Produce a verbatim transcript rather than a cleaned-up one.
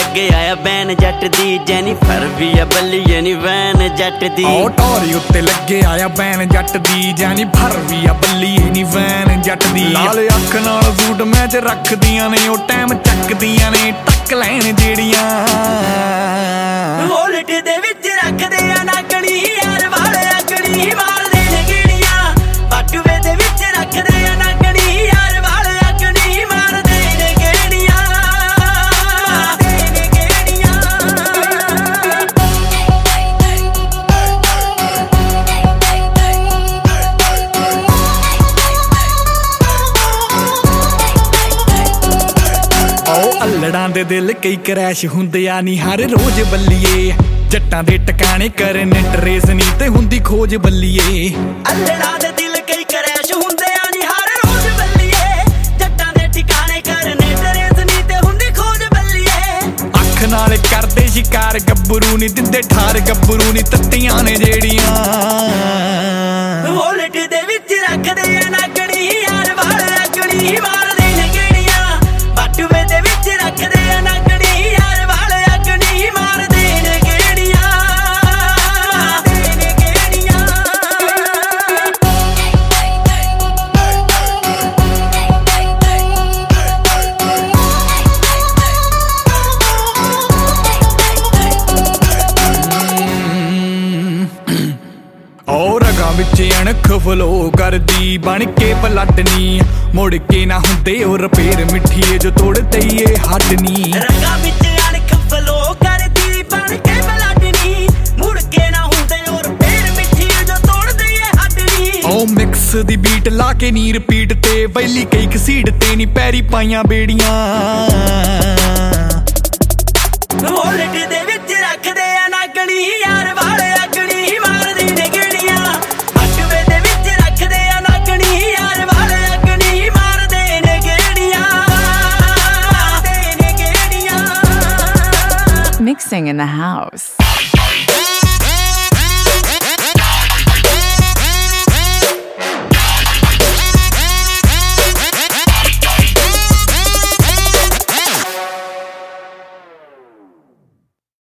लगे आया बैन जट दी जैनीफर भी आ बल्लीए नी वैन जट दी ओ टोरी उत्ते लगे आया बैन जट दी जैनीफर भी आ बल्लीए नी वैन जट दी लाल अख नाल सूट मैच रखदियां ने ओ टाइम चकदियां ने टक लैन जेड़ियां वॉलेट दे विच रखदे आ नागणी यार वाले अगणी मारदे ने गेड़ियां बटुए दे विच रखदे आ नागणी यार वाले अगणी मारदे ने गेड़ियां मारदे ने गेड़ियां ओ अल्लड़ां दे दिल कई क्रैश हुंदे आ नी हर रोज बल्लीए जट्टां दे टकाने करन ट्रेस नी ते हुंदी खोज बल्लीए अल्लड़ां दे दिल कई क्रैश हुंदे आ नी हर रोज बल्लीए जट्टां दे ठिकाने करन ट्रेस नी ते हुंदी खोज बल्लीए अख नाल करदे शिकार गब्बरू नी दिंदे ठार गब्बरू नी तत्तियां ने जेड़ियां वॉलेट दे विच रखदे आ नागणी यार वाले अगणी मारदे ने गेड़ियां बटुए दे विच रखदे आ नागणी यार वाले अगणी मारदे ने गेड़ियां मारदे ने गेड़ियां और रगां विच अणख फलो करदी बन के पलटनी मुड़ के ना हुंदे ओ रपेर मिठिए जो तोड़ दईए हड्डनी रंगा विच अणख फलो करदी बन के पलटनी मुड़ के ना हुंदे और पेड़ मिठी जो तोड़ दईए हड्डनी ओ मिक्स दी बीट ला के नी रिपीट ते वैली कई घसीड़ ते नी पैरी पाइयां बेड़ियां वॉलेट दे विच रखदे आ नागणी यार वाले अगणी मारदे ने गेड़ियां बटुए दे विच रखदे आ नागणी यार वाले अगणी मारदे ने गेड़ियां मारदे ने गेड़ियां Mixing in the house.